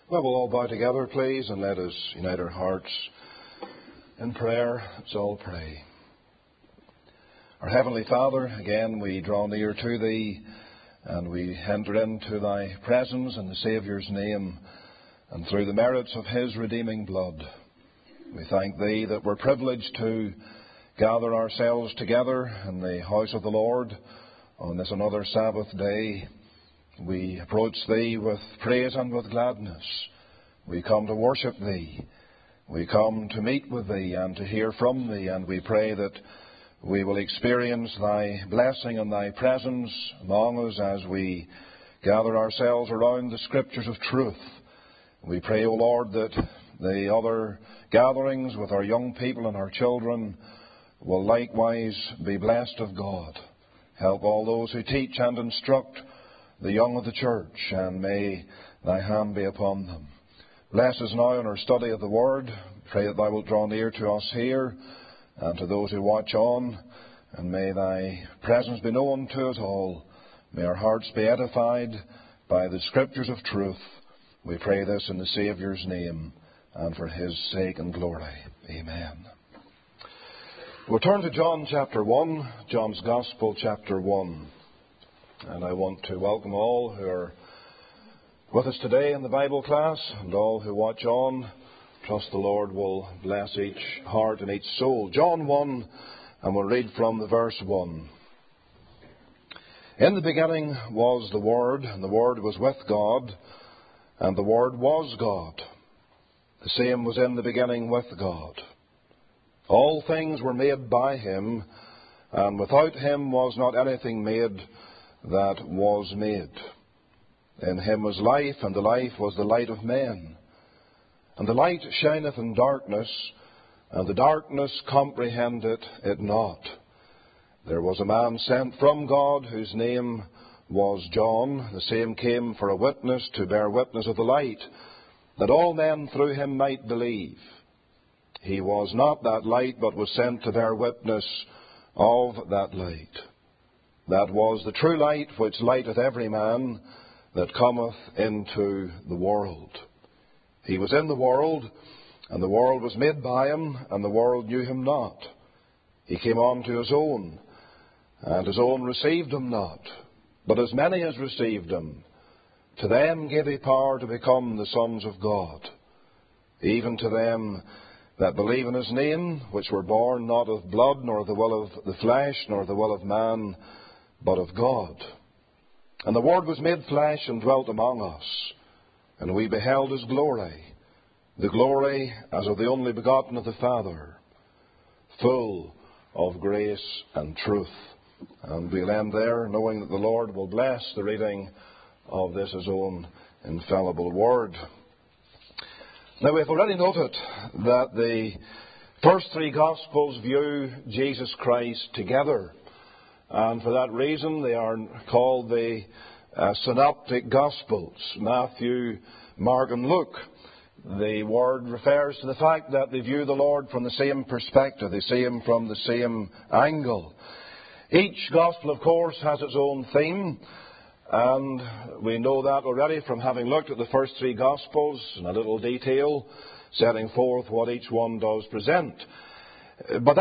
Well, we'll all bow together, please, and let us unite our hearts in prayer. Let's all pray. Our Heavenly Father, again we draw near to Thee, and we enter into Thy presence in the Saviour's name, and through the merits of His redeeming blood. We thank Thee that we're privileged to gather ourselves together in the house of the Lord on this another Sabbath day. We approach Thee with praise and with gladness. We come to worship Thee. We come to meet with Thee and to hear from Thee, and we pray that we will experience Thy blessing and Thy presence among us as we gather ourselves around the Scriptures of truth. We pray, O Lord, that the other gatherings with our young people and our children will likewise be blessed of God. Help all those who teach and instruct the young of the church, and may Thy hand be upon them. Bless us now in our study of the Word. Pray that Thou wilt draw near to us here and to those who watch on, and may Thy presence be known to us all. May our hearts be edified by the Scriptures of truth. We pray this in the Saviour's name and for His sake and glory. Amen. We'll turn to John chapter 1, John's Gospel chapter 1. And I want to welcome all who are with us today in the Bible class and all who watch on. Trust the Lord will bless each heart and each soul. John 1, and we'll read from the verse 1. In the beginning was the Word, and the Word was with God, and the Word was God. The same was in the beginning with God. All things were made by Him, and without Him was not anything made that was made. In Him was life, and the life was the light of men. And the light shineth in darkness, and the darkness comprehended it not. There was a man sent from God, whose name was John. The same came for a witness, to bear witness of the light, that all men through him might believe. He was not that light, but was sent to bear witness of that light. That was the true light, which lighteth every man that cometh into the world. He was in the world, and the world was made by Him, and the world knew Him not. He came unto His own, and His own received Him not. But as many as received Him, to them gave He power to become the sons of God, even to them that believe in His name, which were born not of blood, nor the will of the flesh, nor the will of man, but of God. And the Word was made flesh and dwelt among us, and we beheld His glory, the glory as of the only begotten of the Father, full of grace and truth. And we'll end there, knowing that the Lord will bless the reading of this His own infallible Word. Now, we've already noted that the first three Gospels view Jesus Christ together. And for that reason, they are called the Synoptic Gospels, Matthew, Mark, and Luke. The word refers to the fact that they view the Lord from the same perspective. They see Him from the same angle. Each Gospel, of course, has its own theme. And we know that already from having looked at the first three Gospels in a little detail, setting forth what each one does present. But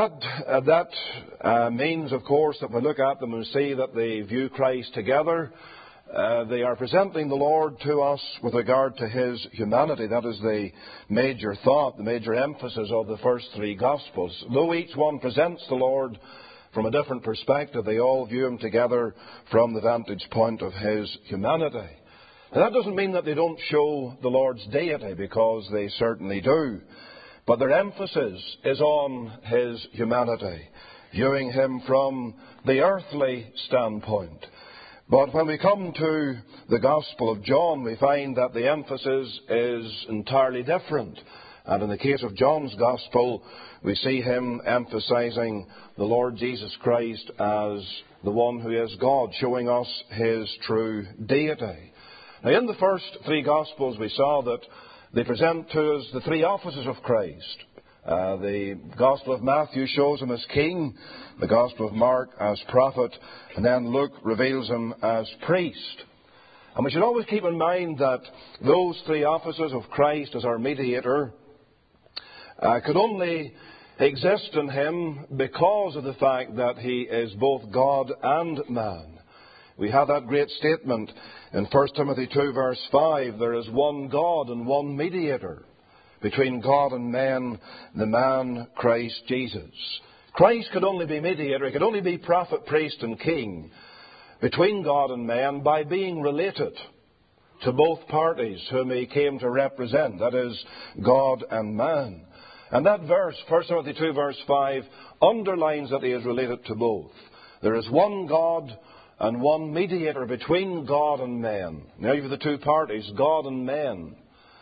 that means, of course, that we look at them and see that they view Christ together. They are presenting the Lord to us with regard to His humanity. That is the major thought, the major emphasis of the first three Gospels. Though each one presents the Lord from a different perspective, they all view Him together from the vantage point of His humanity. And that doesn't mean that they don't show the Lord's deity, because they certainly do. But their emphasis is on His humanity, viewing Him from the earthly standpoint. But when we come to the Gospel of John, we find that the emphasis is entirely different. And in the case of John's Gospel, we see him emphasizing the Lord Jesus Christ as the one who is God, showing us His true deity. Now, in the first three Gospels, we saw that they present to us the three offices of Christ. The Gospel of Matthew shows Him as King, the Gospel of Mark as Prophet, and then Luke reveals Him as Priest. And we should always keep in mind that those three offices of Christ as our mediator could only exist in him because of the fact that he is both God and man. We have that great statement in 1 Timothy 2 verse 5, there is one God and one mediator between God and men, the man Christ Jesus. Christ could only be mediator, he could only be prophet, priest and king between God and man by being related to both parties whom he came to represent, that is, God and man. And that verse, 1 Timothy 2 verse 5, underlines that he is related to both. There is one God and one mediator between God and men. Now you have the two parties, God and men.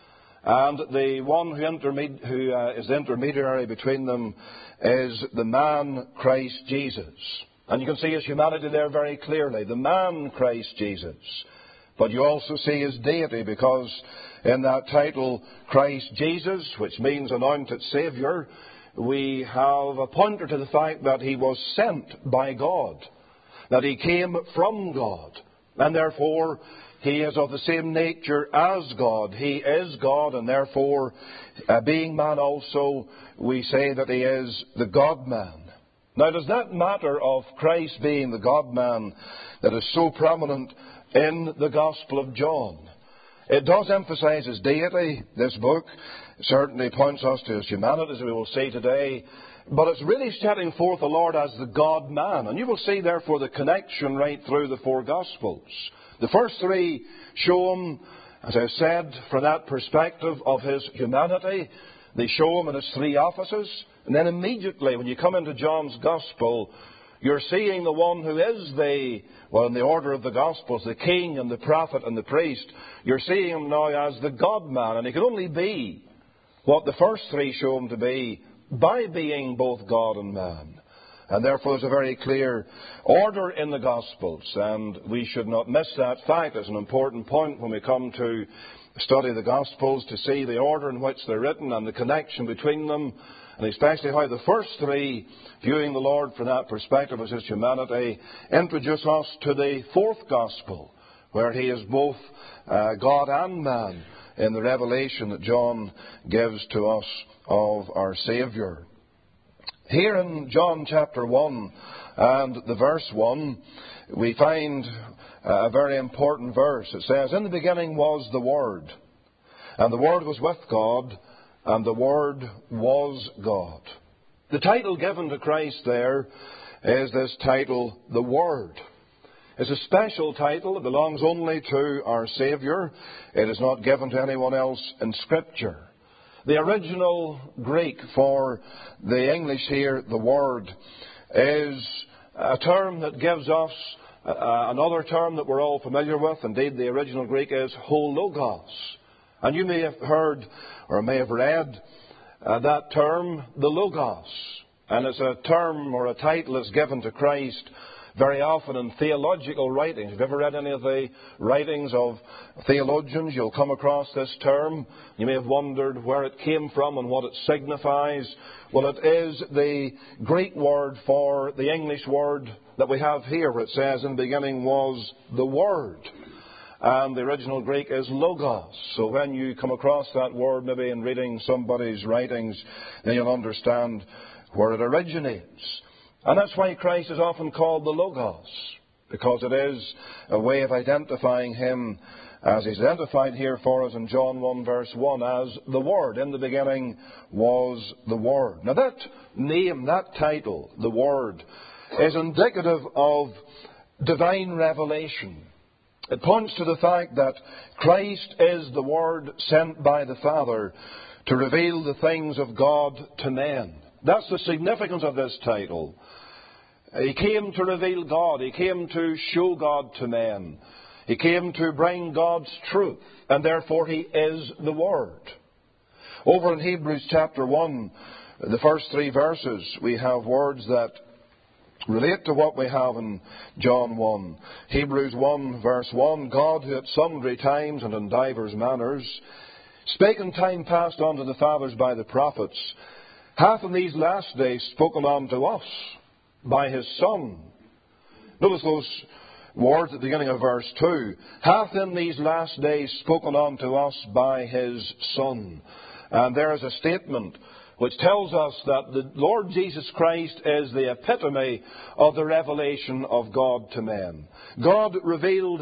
And the one who is the intermediary between them is the man Christ Jesus. And you can see his humanity there very clearly, the man Christ Jesus. But you also see his deity, because in that title, Christ Jesus, which means anointed Saviour, we have a pointer to the fact that he was sent by God, that he came from God, and therefore he is of the same nature as God. He is God, and therefore, being man also, we say that he is the God-man. Now, does that matter of Christ being the God-man that is so prominent in the Gospel of John? It does emphasize his deity. This book certainly points us to his humanity, as we will see today. But it's really setting forth the Lord as the God-man. And you will see, therefore, the connection right through the four Gospels. The first three show him, as I said, from that perspective of his humanity. They show him in his three offices. And then immediately, when you come into John's Gospel, you're seeing the one who is in the order of the Gospels, the king and the prophet and the priest. You're seeing him now as the God-man. And he can only be what the first three show him to be by being both God and man. And therefore there's a very clear order in the Gospels, and we should not miss that fact. It's an important point when we come to study the Gospels, to see the order in which they're written and the connection between them, and especially how the first three, viewing the Lord from that perspective as his humanity, introduce us to the fourth Gospel, where he is both God and man in the revelation that John gives to us of our Saviour. Here in John chapter 1 and the verse 1, we find a very important verse. It says, "In the beginning was the Word, and the Word was with God, and the Word was God." The title given to Christ there is this title, the Word. It's a special title. It belongs only to our Saviour. It is not given to anyone else in Scripture. The original Greek for the English here, the Word, is a term that gives us another term that we're all familiar with. Indeed, the original Greek is hologos. And you may have heard or may have read that term, the Logos. And it's a term or a title that's given to Christ very often in theological writings. If you've ever read any of the writings of theologians, you'll come across this term. You may have wondered where it came from and what it signifies. Well, it is the Greek word for the English word that we have here, where it says, "In the beginning was the Word." And the original Greek is logos. So when you come across that word, maybe in reading somebody's writings, then you'll understand where it originates. And that's why Christ is often called the Logos, because it is a way of identifying him, as he's identified here for us in John 1 verse 1, as the Word. In the beginning was the Word. Now that name, that title, the Word, is indicative of divine revelation. It points to the fact that Christ is the Word sent by the Father to reveal the things of God to men. That's the significance of this title. He came to reveal God. He came to show God to men. He came to bring God's truth, and therefore he is the Word. Over in Hebrews chapter 1, the first three verses, we have words that relate to what we have in John 1. Hebrews 1 verse 1, "God, who at sundry times and in divers manners spake in time past unto the fathers by the prophets, hath in these last days spoken unto us by his Son." Notice those words at the beginning of verse 2, hath in these last days spoken unto us by his Son. And there is a statement which tells us that the Lord Jesus Christ is the epitome of the revelation of God to men. God revealed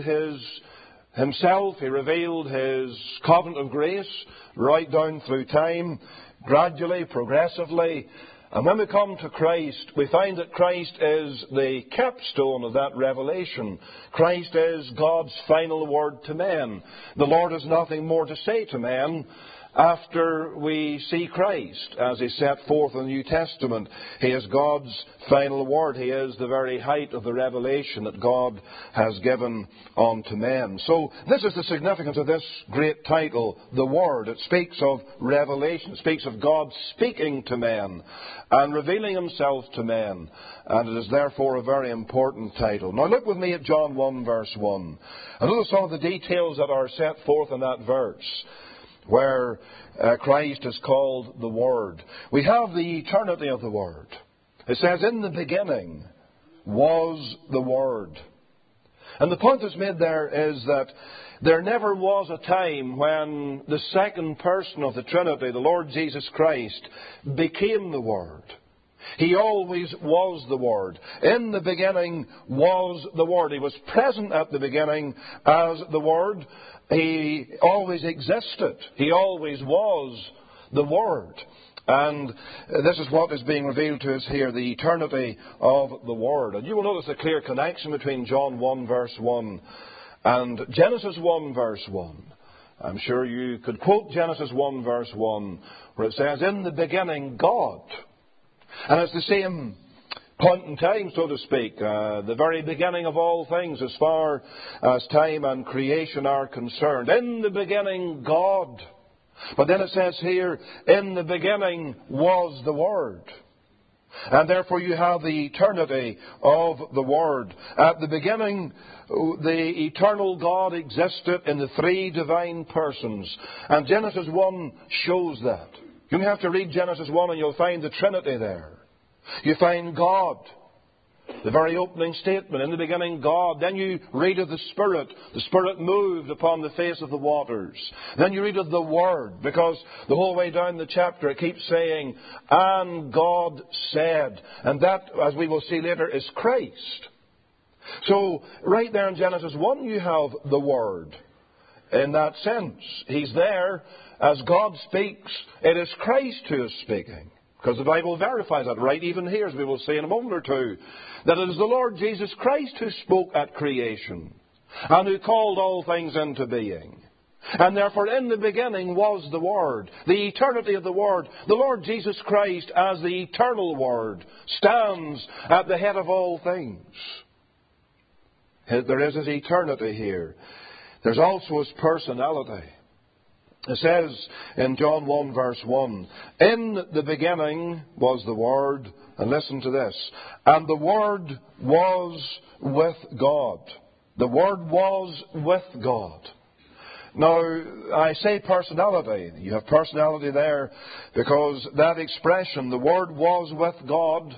Himself, He revealed His covenant of grace right down through time, gradually, progressively. And when we come to Christ, we find that Christ is the capstone of that revelation. Christ is God's final word to men. The Lord has nothing more to say to men after we see Christ, as He set forth in the New Testament. He is God's final word. He is the very height of the revelation that God has given unto men. So this is the significance of this great title, The Word. It speaks of revelation. It speaks of God speaking to men and revealing Himself to men. And it is therefore a very important title. Now look with me at John 1 verse 1. And notice some of the details that are set forth in that verse, where Christ is called the Word. We have the eternity of the Word. It says, in the beginning was the Word. And the point that's made there is that there never was a time when the second person of the Trinity, the Lord Jesus Christ, became the Word. He always was the Word. In the beginning was the Word. He was present at the beginning as the Word. He always existed. He always was the Word. And this is what is being revealed to us here, the eternity of the Word. And you will notice a clear connection between John 1 verse 1 and Genesis 1 verse 1. I'm sure you could quote Genesis 1 verse 1, where it says, in the beginning God. And it's the same point in time, so to speak, the very beginning of all things as far as time and creation are concerned. In the beginning, God. But then it says here, in the beginning was the Word. And therefore you have the eternity of the Word. At the beginning, the eternal God existed in the three divine persons. And Genesis 1 shows that. You have to read Genesis 1 and you'll find the Trinity there. You find God, the very opening statement, in the beginning God. Then you read of the Spirit. The Spirit moved upon the face of the waters. Then you read of the Word, because the whole way down the chapter it keeps saying, and God said. And that, as we will see later, is Christ. So, right there in Genesis 1 you have the Word. In that sense, He's there. As God speaks, it is Christ who is speaking. Because the Bible verifies that right even here, as we will see in a moment or two, that it is the Lord Jesus Christ who spoke at creation and who called all things into being. And therefore in the beginning was the Word, the eternity of the Word. The Lord Jesus Christ, as the eternal Word, stands at the head of all things. There is His eternity here. There's also His personality. It says in John 1 verse 1, in the beginning was the Word, and listen to this, and the Word was with God. The Word was with God. Now, I say personality. You have personality there because that expression, the Word was with God,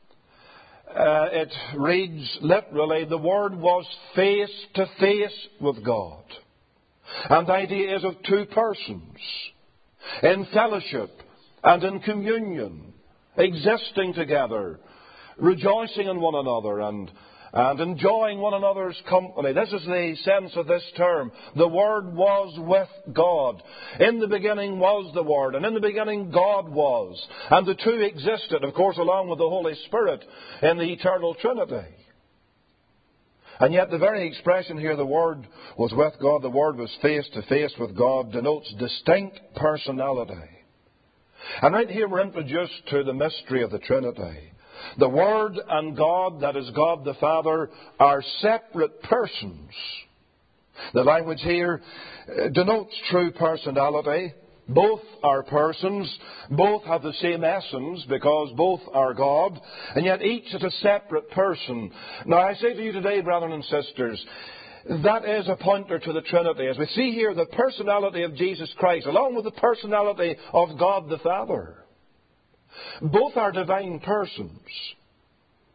it reads literally, the Word was face to face with God. And the idea is of two persons in fellowship and in communion, existing together, rejoicing in one another and enjoying one another's company. This is the sense of this term. The Word was with God. In the beginning was the Word, and in the beginning God was. And the two existed, of course, along with the Holy Spirit in the eternal Trinity. And yet the very expression here, the Word was with God, the Word was face to face with God, denotes distinct personality. And right here we're introduced to the mystery of the Trinity. The Word and God, that is God the Father, are separate persons. The language here denotes true personality. Both are persons, both have the same essence because both are God, and yet each is a separate person. Now I say to you today, brethren and sisters, that is a pointer to the Trinity. As we see here, the personality of Jesus Christ, along with the personality of God the Father. Both are divine persons.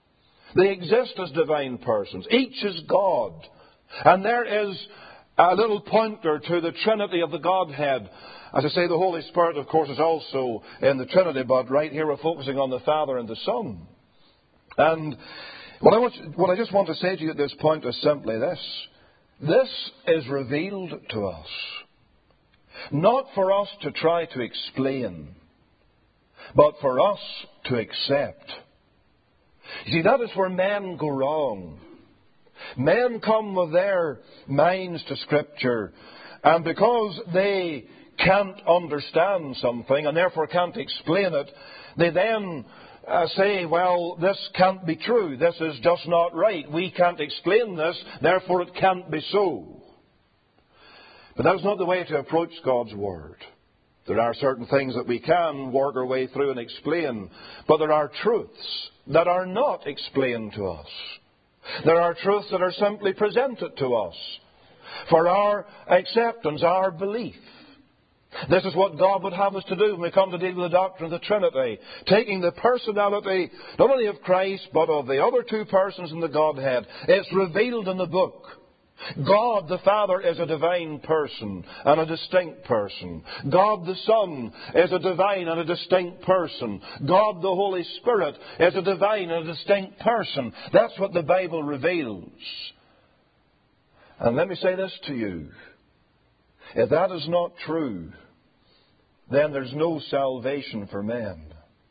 They exist as divine persons. Each is God. And there is a little pointer to the Trinity of the Godhead. As I say, the Holy Spirit, of course, is also in the Trinity, but right here we're focusing on the Father and the Son. And what I just want to say to you at this point is simply this. This is revealed to us, not for us to try to explain, but for us to accept. You see, that is where men go wrong. Men come with their minds to Scripture, and because they can't understand something and therefore can't explain it, they then say, well, this can't be true. This is just not right. We can't explain this, therefore it can't be so. But that's not the way to approach God's Word. There are certain things that we can work our way through and explain, but there are truths that are not explained to us. There are truths that are simply presented to us for our acceptance, our belief. This is what God would have us to do when we come to deal with the doctrine of the Trinity, taking the personality not only of Christ but of the other two persons in the Godhead. It's revealed in the book. God the Father is a divine person and a distinct person. God the Son is a divine and a distinct person. God the Holy Spirit is a divine and a distinct person. That's what the Bible reveals. And let me say this to you. If that is not true, then there's no salvation for men.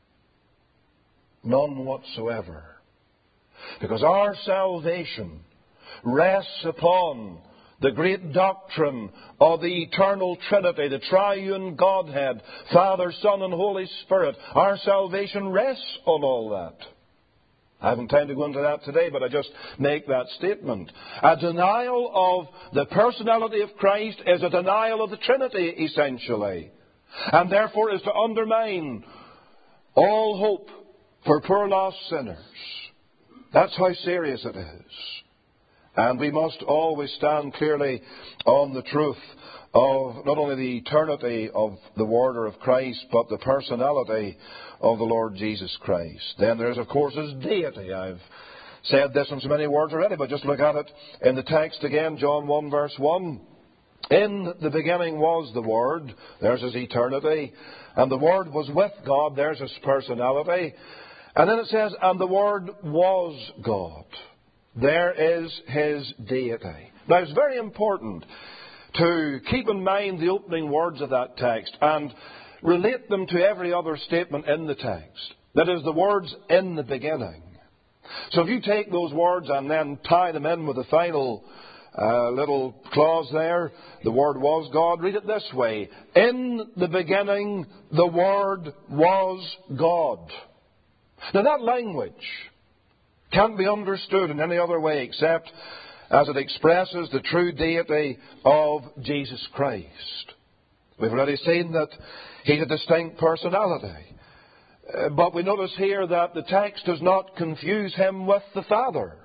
None whatsoever. Because our salvation rests upon the great doctrine of the eternal Trinity, the triune Godhead, Father, Son, and Holy Spirit. Our salvation rests on all that. I haven't time to go into that today, but I just make that statement. A denial of the personality of Christ is a denial of the Trinity, essentially. And therefore is to undermine all hope for poor lost sinners. That's how serious it is. And we must always stand clearly on the truth of not only the eternity of the Word of Christ, but the personality of the Lord Jesus Christ. Then there's, of course, His deity. I've said this in so many words already, but just look at it in the text again, John 1 verse 1. In the beginning was the Word, there's His eternity, and the Word was with God, there's His personality. And then it says, and the Word was God. There is His deity. Now it's very important to keep in mind the opening words of that text and relate them to every other statement in the text. That is, the words in the beginning. So if you take those words and then tie them in with the final little clause there, the Word was God, read it this way. In the beginning, the Word was God. Now that language can't be understood in any other way except as it expresses the true deity of Jesus Christ. We've already seen that He's a distinct personality. But we notice here that the text does not confuse Him with the Father,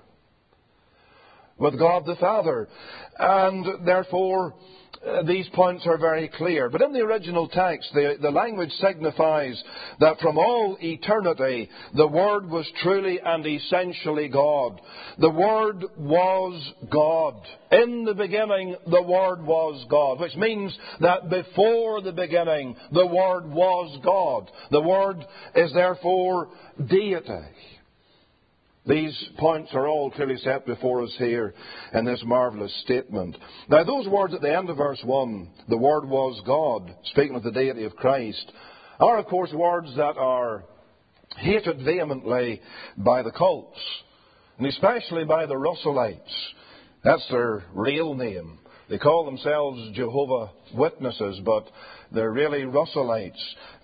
with God the Father. And therefore, these points are very clear. But in the original text, the language signifies that from all eternity, the Word was truly and essentially God. The Word was God. In the beginning, the Word was God, which means that before the beginning, the Word was God. The Word is therefore deity. These points are all clearly set before us here in this marvellous statement. Now, those words at the end of verse 1, the Word was God, speaking of the deity of Christ, are, of course, words that are hated vehemently by the cults, and especially by the Russellites. That's their real name. They call themselves Jehovah's Witnesses, but they're really Russellites.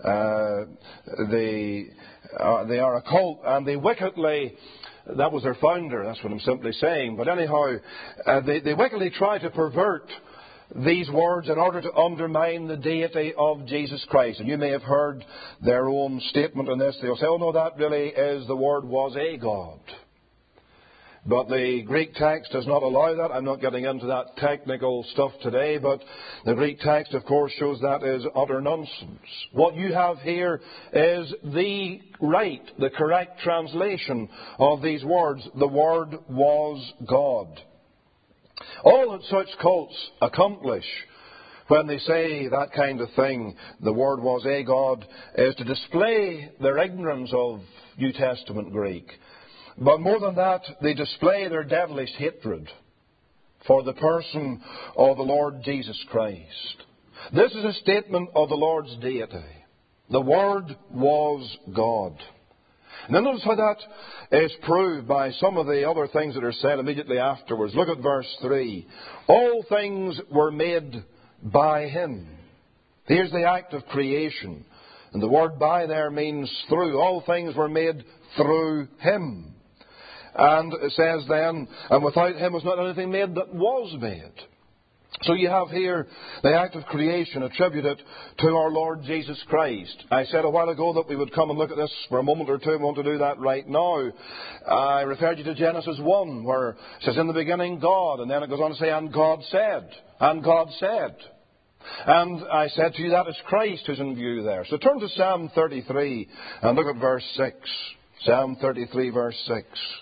They are a cult, and they wickedly... That was their founder, that's what I'm simply saying. But anyhow, they wickedly try to pervert these words in order to undermine the deity of Jesus Christ. And you may have heard their own statement on this. They'll say, oh no, that really is the Word was a God. But the Greek text does not allow that. I'm not getting into that technical stuff today, but the Greek text, of course, shows that is utter nonsense. What you have here is the correct translation of these words. The Word was God. All that such cults accomplish when they say that kind of thing, the Word was a God, is to display their ignorance of New Testament Greek. But more than that, they display their devilish hatred for the person of the Lord Jesus Christ. This is a statement of the Lord's deity. The Word was God. Now notice how that is proved by some of the other things that are said immediately afterwards. Look at verse 3. All things were made by Him. Here's the act of creation. And the word by there means through. All things were made through Him. And it says then, and without Him was not anything made that was made. So you have here the act of creation attributed to our Lord Jesus Christ. I said a while ago that we would come and look at this for a moment or two. I want to do that right now. I referred you to Genesis 1, where it says, in the beginning God, and then it goes on to say, and God said, and God said. And I said to you that is Christ who's in view there. So turn to Psalm 33 and look at verse 6. Psalm 33, verse 6.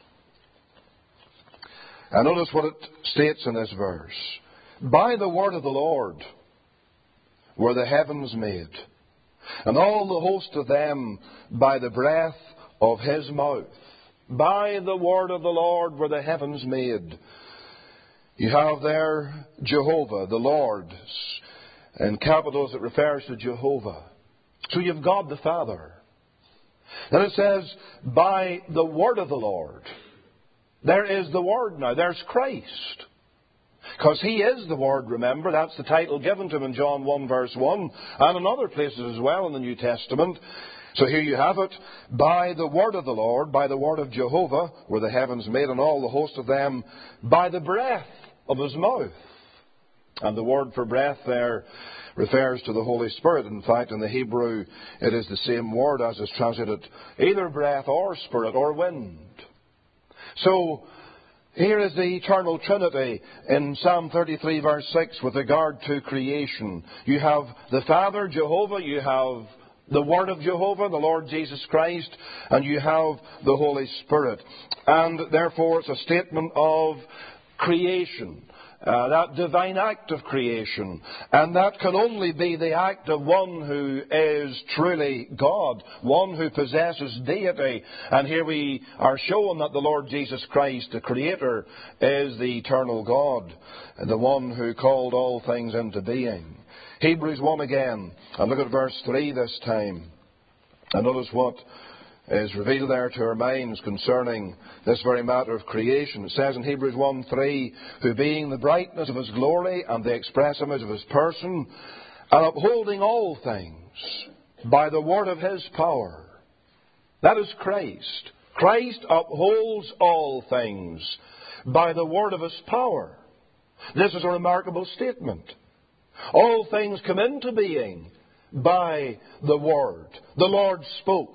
And notice what it states in this verse. By the word of the Lord were the heavens made, and all the host of them by the breath of His mouth. By the word of the Lord were the heavens made. You have there Jehovah, the Lord. In capitals it refers to Jehovah. So you've God the Father. Then it says, by the word of the Lord. There is the Word now. There's Christ. Because He is the Word, remember. That's the title given to Him in John 1 verse 1 and in other places as well in the New Testament. So here you have it. By the word of the Lord, by the word of Jehovah, were the heavens made, and all the host of them by the breath of His mouth. And the word for breath there refers to the Holy Spirit. In fact, in the Hebrew, it is the same word as is translated either breath or spirit or wind. So, here is the eternal Trinity in Psalm 33 verse 6 with regard to creation. You have the Father, Jehovah, you have the Word of Jehovah, the Lord Jesus Christ, and you have the Holy Spirit. And therefore it's a statement of creation. That divine act of creation. And that can only be the act of one who is truly God, one who possesses deity. And here we are shown that the Lord Jesus Christ, the Creator, is the eternal God, the one who called all things into being. Hebrews 1 again, and look at verse 3 this time. And notice what is revealed there to our minds concerning this very matter of creation. It says in Hebrews 1:3, who being the brightness of His glory and the express image of His person, and upholding all things by the word of His power. That is Christ. Christ upholds all things by the word of His power. This is a remarkable statement. All things come into being by the Word. The Lord spoke.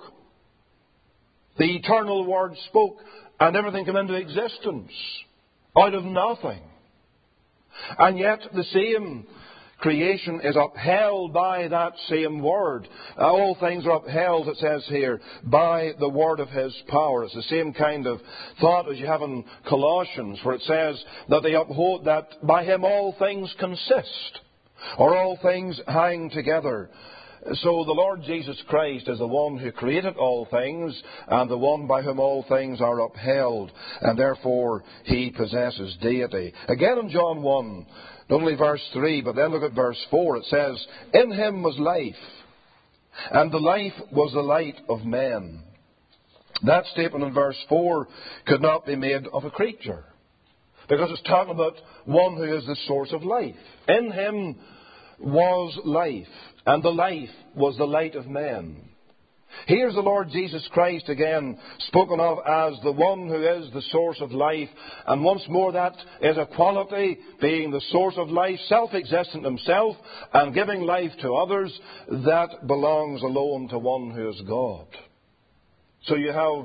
The eternal Word spoke, and everything came into existence out of nothing. And yet the same creation is upheld by that same Word. All things are upheld, it says here, by the word of His power. It's the same kind of thought as you have in Colossians, where it says that they uphold that by Him all things consist, or all things hang together. So the Lord Jesus Christ is the one who created all things and the one by whom all things are upheld, and therefore He possesses deity. Again in John 1, not only verse 3, but then look at verse 4. It says, in Him was life, and the life was the light of men. That statement in verse 4 could not be made of a creature, because it's talking about one who is the source of life. In Him was life, and the life was the light of men. Here's the Lord Jesus Christ again spoken of as the one who is the source of life. And once more that is a quality, being the source of life, self-existent Himself and giving life to others, that belongs alone to one who is God. So you have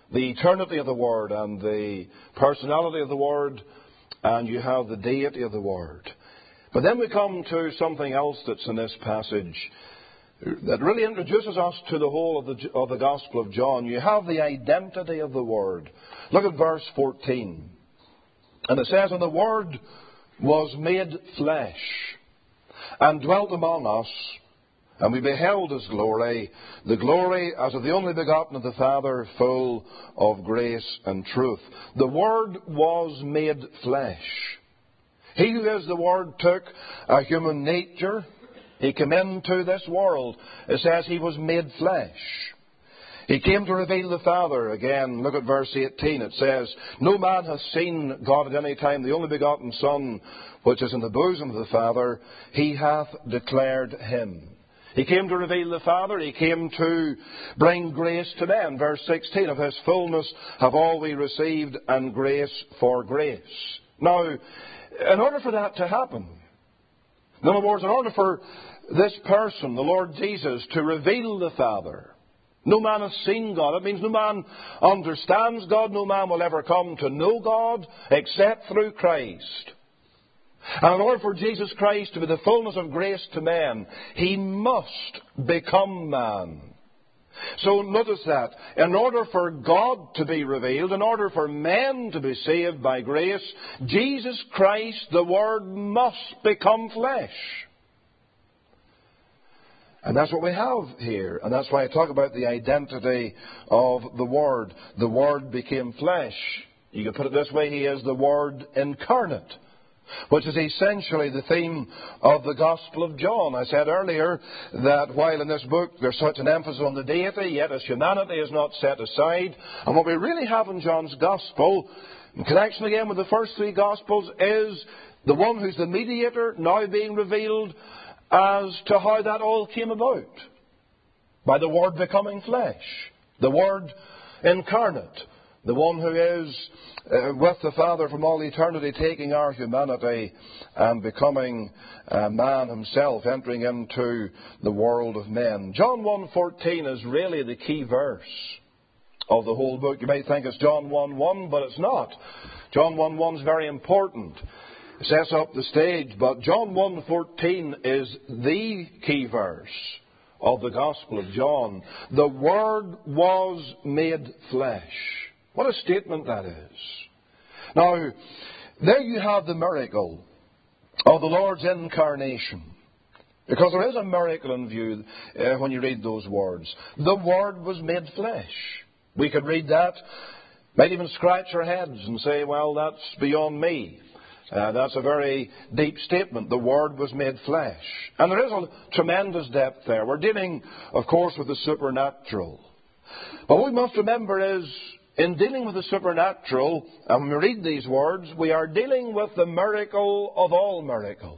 the eternity of the Word and the personality of the Word, and you have the deity of the Word. But then we come to something else that's in this passage that really introduces us to the whole of the Gospel of John. You have the identity of the Word. Look at verse 14. And it says, "And the Word was made flesh, and dwelt among us, and we beheld His glory, the glory as of the only begotten of the Father, full of grace and truth." The Word was made flesh. He who is the Word took a human nature. He came into this world. It says He was made flesh. He came to reveal the Father. Again, look at verse 18. It says, "No man hath seen God at any time. The only begotten Son, which is in the bosom of the Father, He hath declared Him." He came to reveal the Father. He came to bring grace to men. Verse 16, "Of His fullness have all we received, and grace for grace." Now, in order for that to happen, in other words, in order for this person, the Lord Jesus, to reveal the Father, no man has seen God. That means no man understands God. No man will ever come to know God except through Christ. And in order for Jesus Christ to be the fullness of grace to men, He must become man. So notice that. In order for God to be revealed, in order for men to be saved by grace, Jesus Christ, the Word, must become flesh. And that's what we have here. And that's why I talk about the identity of the Word. The Word became flesh. You can put it this way: He is the Word incarnate, which is essentially the theme of the Gospel of John. I said earlier that while in this book there's such an emphasis on the deity, yet His humanity is not set aside. And what we really have in John's Gospel, in connection again with the first three Gospels, is the one who's the mediator now being revealed as to how that all came about. By the Word becoming flesh. The Word incarnate. The one who is with the Father from all eternity, taking our humanity and becoming man Himself, entering into the world of men. John 1:14 is really the key verse of the whole book. You might think it's John 1:1, but it's not. John 1:1 is very important. It sets up the stage, but John 1:14 is the key verse of the Gospel of John. The Word was made flesh. What a statement that is. Now, there you have the miracle of the Lord's incarnation. Because there is a miracle in view when you read those words. The Word was made flesh. We could read that, might even scratch our heads and say, well, that's beyond me. That's a very deep statement. The Word was made flesh. And there is a tremendous depth there. We're dealing, of course, with the supernatural. But what we must remember is, in dealing with the supernatural, and when we read these words, we are dealing with the miracle of all miracles.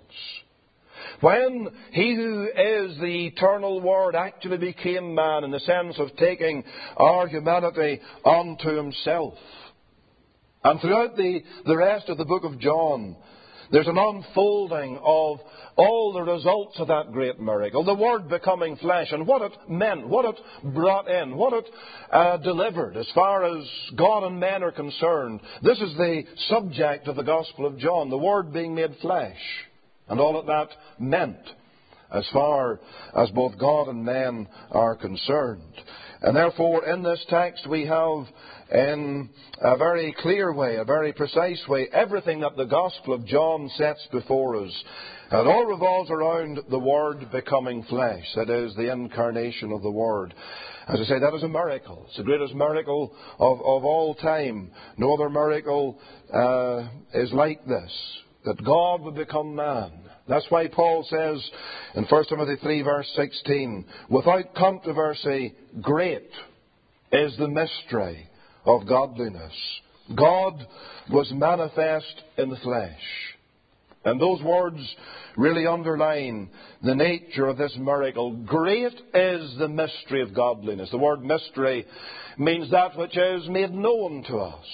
When He who is the eternal Word actually became man, in the sense of taking our humanity unto Himself. And throughout the rest of the book of John, there's an unfolding of all the results of that great miracle. The Word becoming flesh, and what it meant, what it brought in, what it delivered as far as God and men are concerned. This is the subject of the Gospel of John, the Word being made flesh, and all that meant as far as both God and men are concerned. And therefore, in this text we have, in a very clear way, a very precise way, everything that the Gospel of John sets before us. And it all revolves around the Word becoming flesh. That is, the incarnation of the Word. As I say, that is a miracle. It's the greatest miracle of all time. No other miracle is like this, that God would become man. That's why Paul says in 1 Timothy 3 verse 16, without controversy, great is the mystery of godliness. God was manifest in the flesh. And those words really underline the nature of this miracle. Great is the mystery of godliness. The word mystery means that which is made known to us.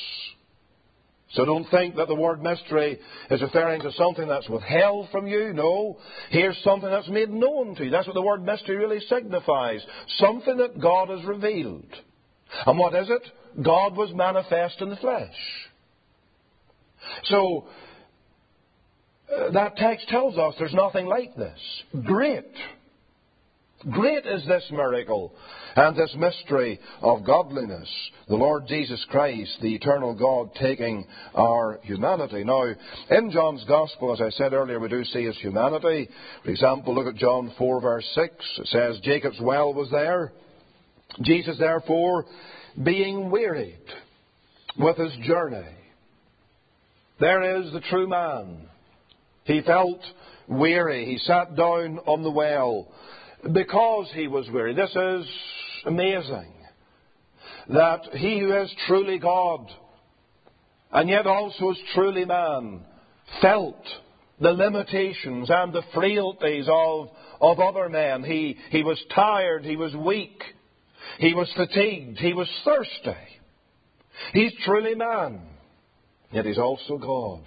So don't think that the word mystery is referring to something that's withheld from you. No. Here's something that's made known to you. That's what the word mystery really signifies. Something that God has revealed. And what is it? God was manifest in the flesh. So, that text tells us there's nothing like this. Great is this miracle and this mystery of godliness. The Lord Jesus Christ, the eternal God, taking our humanity. Now, in John's Gospel, as I said earlier, we do see his humanity. For example, look at John 4, verse 6. It says, Jacob's well was there. Jesus, therefore, being wearied with his journey. There is the true man. He felt weary. He sat down on the well because he was weary. This is amazing. That he who is truly God and yet also is truly man felt the limitations and the frailties of other men. He was tired. He was weak. He was fatigued. He was thirsty. He's truly man. Yet he's also God.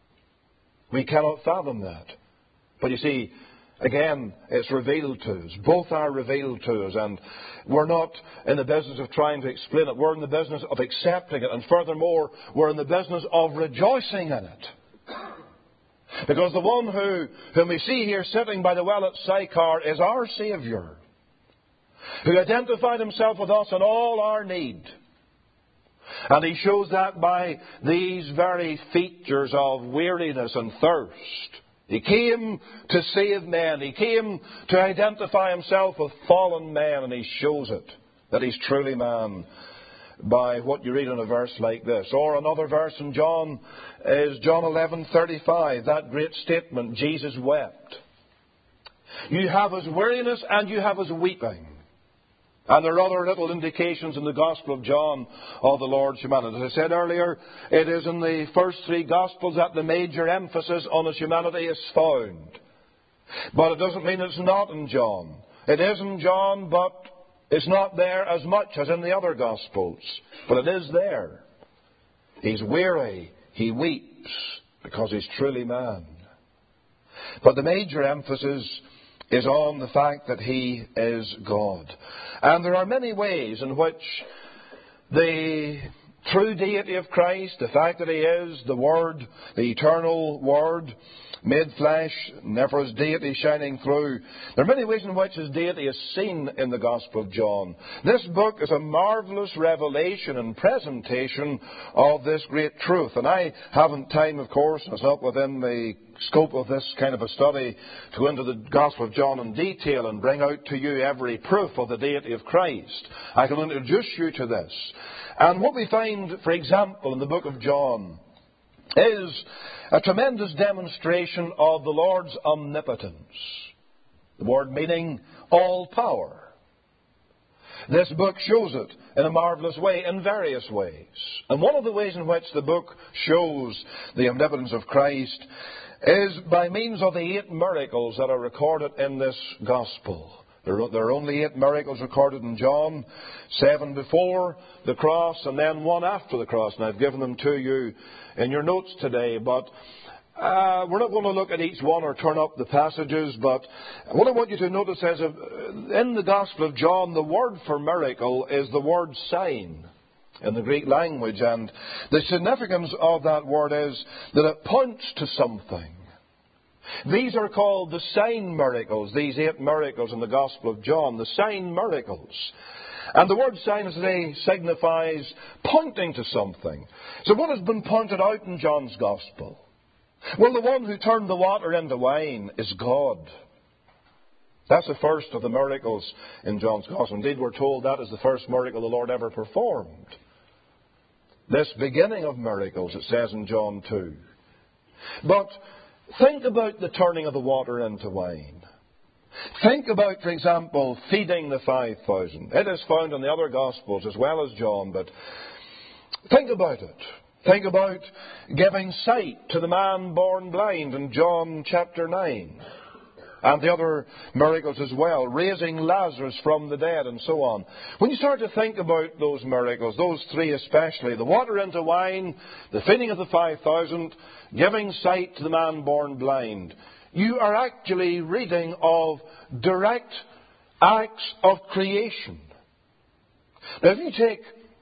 We cannot fathom that. But you see, again, it's revealed to us. Both are revealed to us. And we're not in the business of trying to explain it. We're in the business of accepting it. And furthermore, we're in the business of rejoicing in it. Because the one whom we see here sitting by the well at Sychar is our Saviour, who identified himself with us in all our need. And he shows that by these very features of weariness and thirst. He came to save men. He came to identify himself with fallen men, and he shows it, that he's truly man, by what you read in a verse like this. Or another verse in John is John 11:35, that great statement, Jesus wept. You have his weariness and you have his weeping. And there are other little indications in the Gospel of John of the Lord's humanity. As I said earlier, it is in the first three Gospels that the major emphasis on his humanity is found. But it doesn't mean it's not in John. It is in John, but it's not there as much as in the other Gospels. But it is there. He's weary. He weeps because he's truly man. But the major emphasis is on the fact that he is God. And there are many ways in which the true deity of Christ, the fact that he is the Word, the eternal Word, made flesh, and therefore his deity shining through. There are many ways in which his deity is seen in the Gospel of John. This book is a marvellous revelation and presentation of this great truth. And I haven't time, of course, and it's not within the scope of this kind of a study to go into the Gospel of John in detail and bring out to you every proof of the deity of Christ. I can introduce you to this. And what we find, for example, in the book of John is a tremendous demonstration of the Lord's omnipotence. The word meaning all power. This book shows it in a marvellous way, in various ways. And one of the ways in which the book shows the omnipotence of Christ is by means of the 8 miracles that are recorded in this Gospel. There are only 8 miracles recorded in John, 7 before the cross and then 1 after the cross. And I've given them to you in your notes today, but we're not going to look at each one or turn up the passages, but what I want you to notice is in the Gospel of John, the word for miracle is the word sign in the Greek language, and the significance of that word is that it points to something. These are called the sign miracles, these 8 miracles in the Gospel of John, the sign miracles. And the word sign, as they signifies pointing to something. So what has been pointed out in John's Gospel? Well, the one who turned the water into wine is God. That's the first of the miracles in John's Gospel. Indeed, we're told that is the first miracle the Lord ever performed. This beginning of miracles, it says in John 2. But think about the turning of the water into wine. Think about, for example, feeding the 5,000. It is found in the other Gospels as well as John, but think about it. Think about giving sight to the man born blind in John chapter 9. And the other miracles as well, raising Lazarus from the dead and so on. When you start to think about those miracles, those 3 especially, the water into wine, the feeding of the 5,000, giving sight to the man born blind, you are actually reading of direct acts of creation. Now, if you take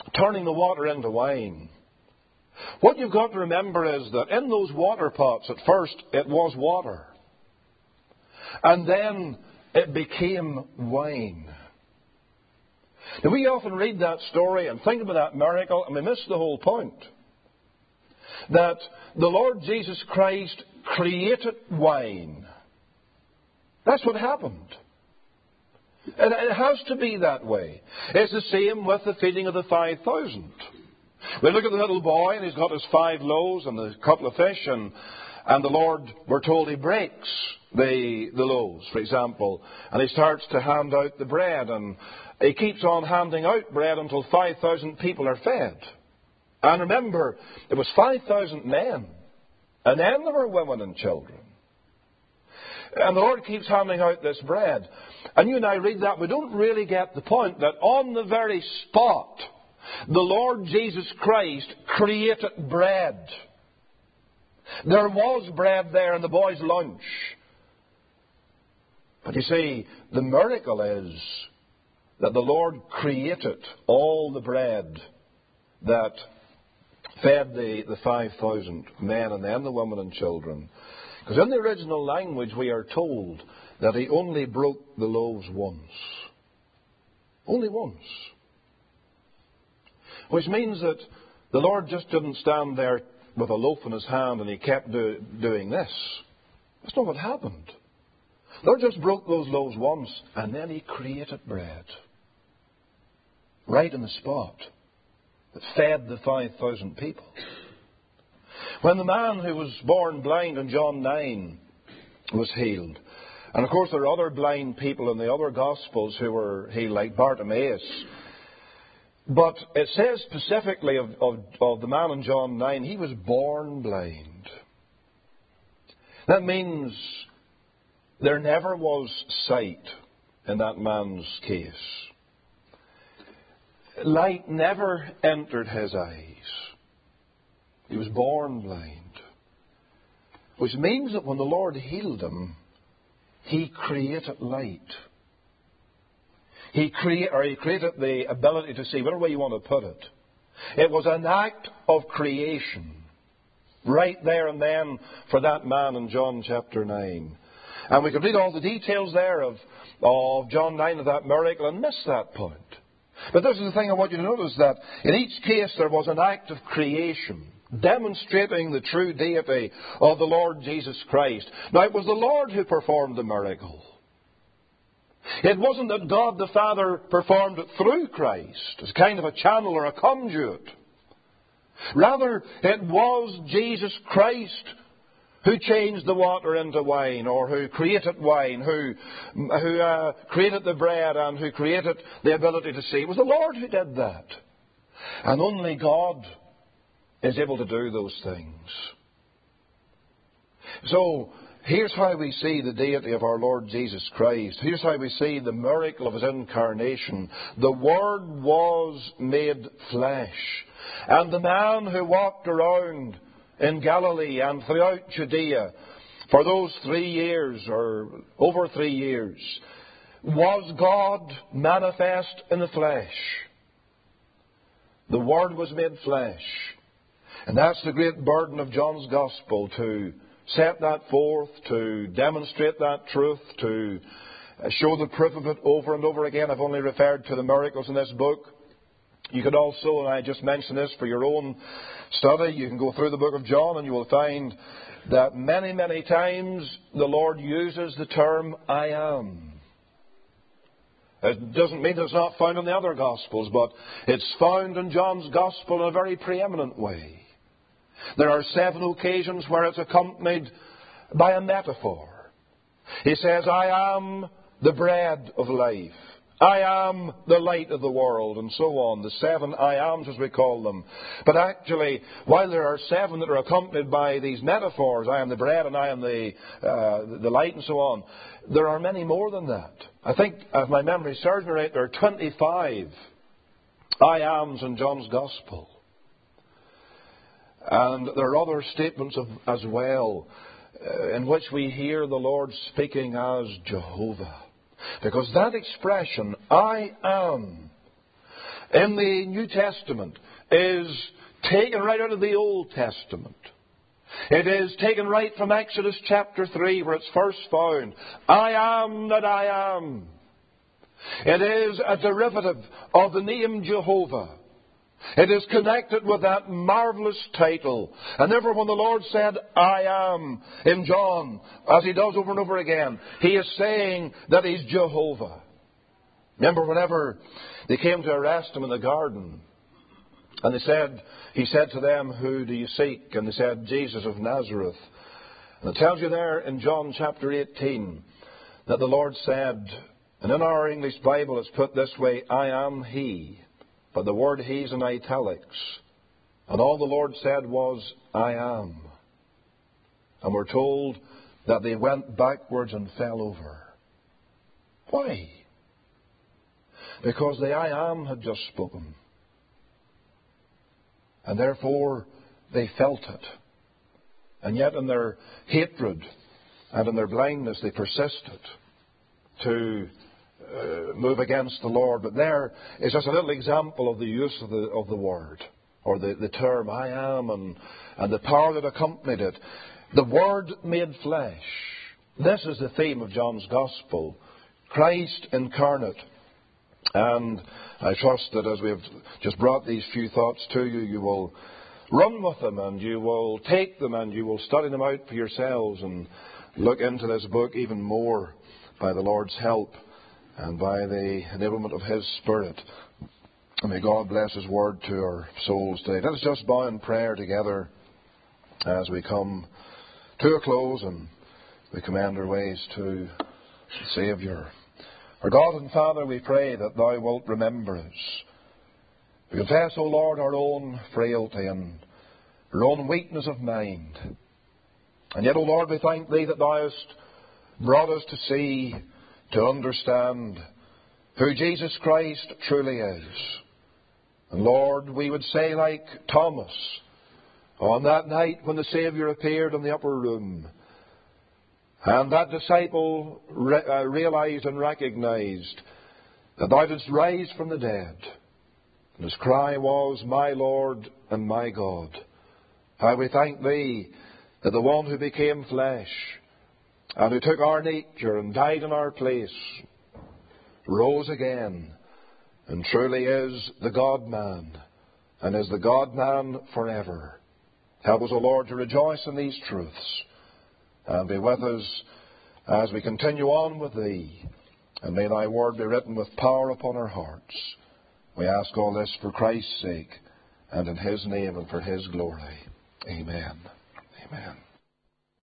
turning the water into wine. What you've got to remember is that in those water pots, at first, it was water. And then it became wine. Now, we often read that story and think about that miracle, and we miss the whole point. That the Lord Jesus Christ created wine. That's what happened. And it has to be that way. It's the same with the feeding of the 5,000. We look at the little boy, and he's got his 5 loaves and a couple of fish, and the Lord, we're told, he breaks the loaves, for example, and he starts to hand out the bread, and he keeps on handing out bread until 5,000 people are fed. And remember, it was 5,000 men, and then there were women and children. And the Lord keeps handing out this bread. And you and I read that, we don't really get the point that on the very spot, the Lord Jesus Christ created bread. There was bread there in the boy's lunch. But you see, the miracle is that the Lord created all the bread that fed the 5,000 men and then the women and children. Because in the original language we are told that he only broke the loaves once. Only once. Which means that the Lord just didn't stand there with a loaf in his hand and he kept doing this. That's not what happened. The Lord just broke those loaves once and then he created bread. Right in the spot. That fed the 5,000 people. When the man who was born blind in John 9 was healed, and of course there are other blind people in the other Gospels who were healed, like Bartimaeus. But it says specifically of the man in John 9, he was born blind. That means there never was sight in that man's case. Light never entered his eyes. He was born blind. Which means that when the Lord healed him, he created light. He created the ability to see, whatever way you want to put it. It was an act of creation. Right there and then for that man in John chapter 9. And we could read all the details there of John 9 of that miracle and miss that point. But this is the thing I want you to notice, that in each case there was an act of creation, demonstrating the true deity of the Lord Jesus Christ. Now, it was the Lord who performed the miracle. It wasn't that God the Father performed it through Christ as kind of a channel or a conduit. Rather, it was Jesus Christ who changed the water into wine, or who created wine, who created the bread, and who created the ability to see. It was the Lord who did that. And only God is able to do those things. So, here's how we see the deity of our Lord Jesus Christ. Here's how we see the miracle of his incarnation. The Word was made flesh. And the man who walked around in Galilee and throughout Judea for those 3 years, or over 3 years, was God manifest in the flesh. The Word was made flesh. And that's the great burden of John's Gospel, to set that forth, to demonstrate that truth, to show the proof of it over and over again. I've only referred to the miracles in this book. You could also, and I just mentioned this for your own study, you can go through the book of John and you will find that many, many times the Lord uses the term I am. It doesn't mean it's not found in the other Gospels, but it's found in John's Gospel in a very preeminent way. There are 7 occasions where it's accompanied by a metaphor. He says, I am the bread of life. I am the light of the world, and so on. The 7 I ams, as we call them. But actually, while there are 7 that are accompanied by these metaphors, I am the bread and I am the light and so on, there are many more than that. I think, if my memory serves me right, there are 25 I ams in John's Gospel. And there are other statements as well in which we hear the Lord speaking as Jehovah. Because that expression, I am, in the New Testament is taken right out of the Old Testament. It is taken right from Exodus chapter 3, where it's first found. I am that I am. It is a derivative of the name Jehovah. It is connected with that marvelous title. And therefore when the Lord said, I am, in John, as He does over and over again, He is saying that He's Jehovah. Remember whenever they came to arrest Him in the garden, and He said to them, who do you seek? And they said, Jesus of Nazareth. And it tells you there in John chapter 18 that the Lord said, and in our English Bible it's put this way, I am He. But the word He's in italics. And all the Lord said was, I am. And we're told that they went backwards and fell over. Why? Because the I am had just spoken. And therefore they felt it. And yet in their hatred and in their blindness they persisted to move against the Lord. But there is just a little example of the use of the word, or the term I am, and the power that accompanied it. The Word made flesh. This is the theme of John's Gospel. Christ incarnate. And I trust that as we have just brought these few thoughts to you, you will run with them, and you will take them, and you will study them out for yourselves, and look into this book even more by the Lord's help and by the enablement of His Spirit. And may God bless His Word to our souls today. Let us just bow in prayer together as we come to a close and we commend our ways to the Saviour. Our God and Father, we pray that Thou wilt remember us. We confess, O Lord, our own frailty and our own weakness of mind. And yet, O Lord, we thank Thee that Thou hast brought us to see, to understand who Jesus Christ truly is. And Lord, we would say like Thomas, on that night when the Saviour appeared in the upper room, and that disciple realized and recognized that Thou didst rise from the dead. And his cry was, my Lord and my God. How we thank Thee that the one who became flesh and who took our nature and died in our place rose again and truly is the God-man and is the God-man forever. Help us, O Lord, to rejoice in these truths and be with us as we continue on with Thee. And may Thy word be written with power upon our hearts. We ask all this for Christ's sake and in His name and for His glory. Amen. Amen.